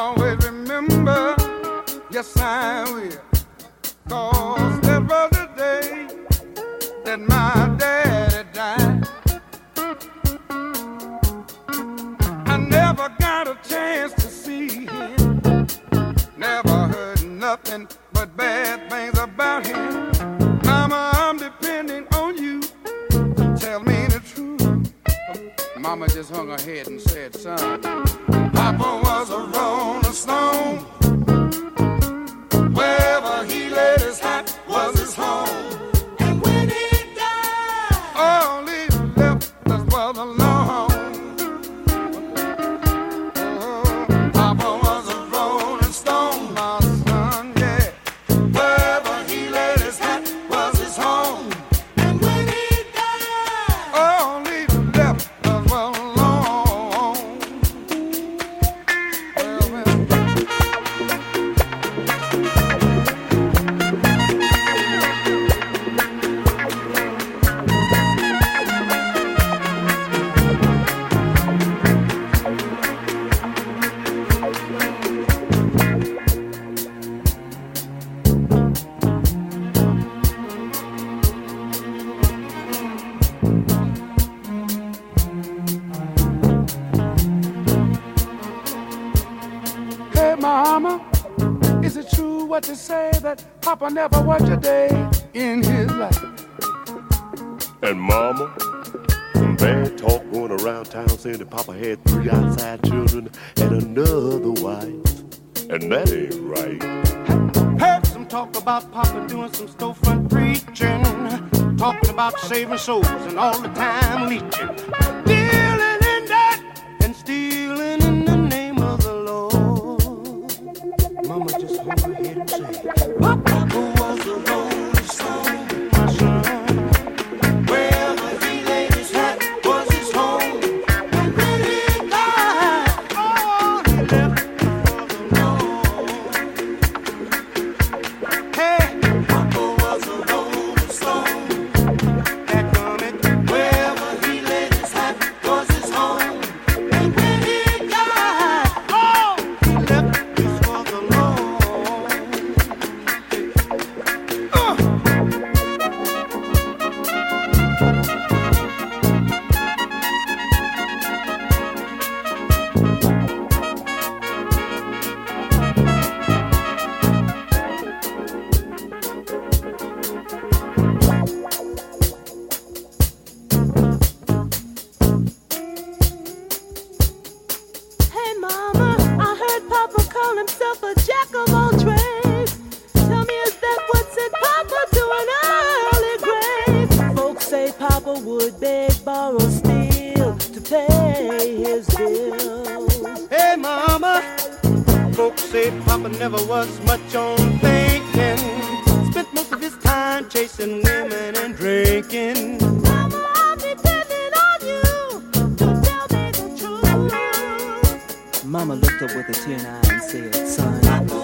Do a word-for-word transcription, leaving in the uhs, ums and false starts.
always remember, yes I will, 'cause that was the day that my daddy died. I never got a chance to see him, never heard nothing but bad things about him. Mama, I'm depending on you to tell me the truth. Mama just hung her head and said, son, Papa was a rolling stone. Wherever he laid his hat was his home. And when he died, all he left us was alone. Oh, Papa was a rolling stone, my son, yeah. Wherever he laid his hat was his home. And when he died, all he left us was alone. Well, well. Hey, Mama, is it true what they say that Papa never worked a day in his life? And Mama, some bad talk going around town saying that Papa had three outside children and another wife. And that ain't right. Heard some talk about Papa doing some storefront preaching, talking about saving souls and all the time leeching, dealing in that and stealing in the name of the Lord. Mama just hung her head and said, Papa was a rolling stone, my son. Wherever he laid his hat was his home. And when he died, all he left was alone. Hey, Papa was a rolling stone. That comment, wherever he laid his hat was his home. And when he died, all he left us was alone. Uh. Hey mama, I heard Papa call himself a jack of all trades. Tell me, is that what sent Papa to an early grave? Folks say Papa would beg, borrow, steal to pay his bills. Hey, Mama, folks say Papa never was much on thinking. Spent most of his time chasing women and drinking. Mama, I'm depending on you to tell me the truth. Mama looked up with a tear in her eye and said, son,